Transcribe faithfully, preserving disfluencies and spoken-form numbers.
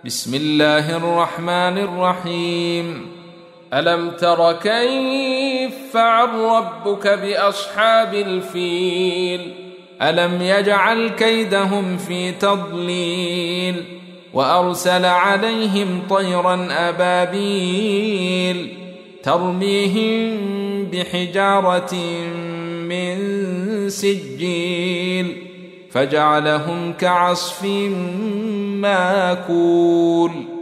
بسم الله الرحمن الرحيم. ألم تر كيف فعل ربك بأصحاب الفيل ألم يجعل كيدهم في تضليل وأرسل عليهم طيرا أبابيل ترميهم بحجارة من سجيل فجعلهم كعصف ماكول.